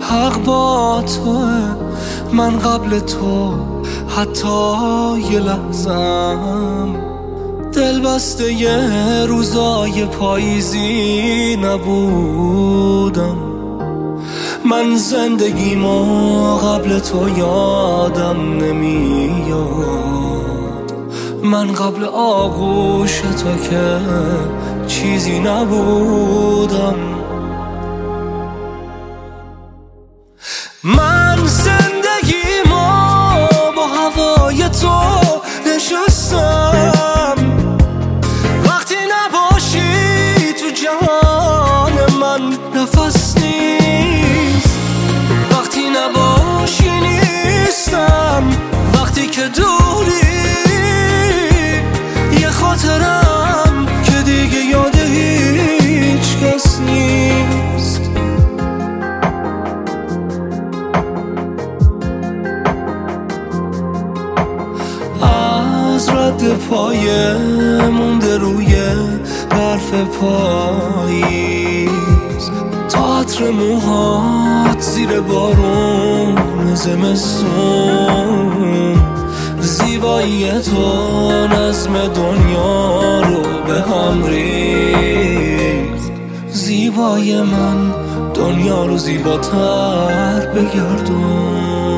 حق با توه، من قبل تو حتی یه لحظم دل بسته یه روزای پاییزی نبودم. من زندگیمو قبل تو یادم نمیاد، من قبل آغوش تو که چیزی نبودم. من زندگیمو با هوای تو نشستم، وقتی نباشی تو جهان من نفس نیست، وقتی نباشی نیستم، وقتی که دوری یه خاطرم که دیگه یاد هیچ کس نیست. از رد پایه مونده روی برف پاییز، تا عطر موهات زیر بارون زمستون، زیبایی تو نظم دنیا رو به هم ریخت. زیبای من دنیا رو زیباتر بگردون.